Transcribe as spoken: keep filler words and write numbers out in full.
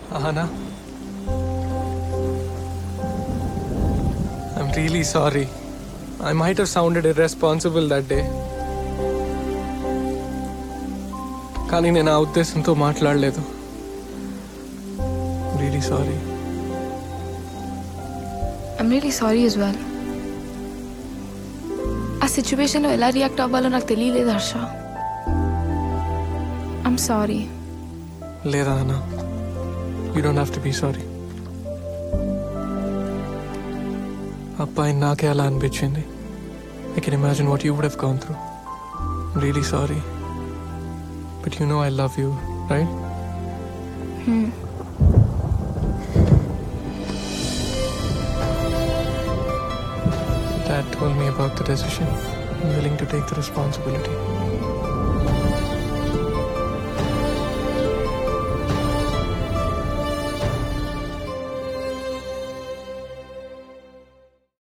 Ahana, I'm really sorry. I might have sounded irresponsible that day. కానీ నేను ఆ ఉద్దేశంతో మాట్లాడలేదు. Really sorry. I'm really sorry as well. ఆ సిచ్యువేషన్లో ఎలా రియాక్ట్ అవ్వాలో నాకు తెలియలేదు హర్ష. I'm sorry. లేదా అన్న, you don't have to be sorry. అబ్బాయి నాకే అలా అనిపించింది. I can imagine what you would have gone through. I'm really sorry. But you know I love you, right? Hmm. Dad told me about the decision. I'm willing to take the responsibility.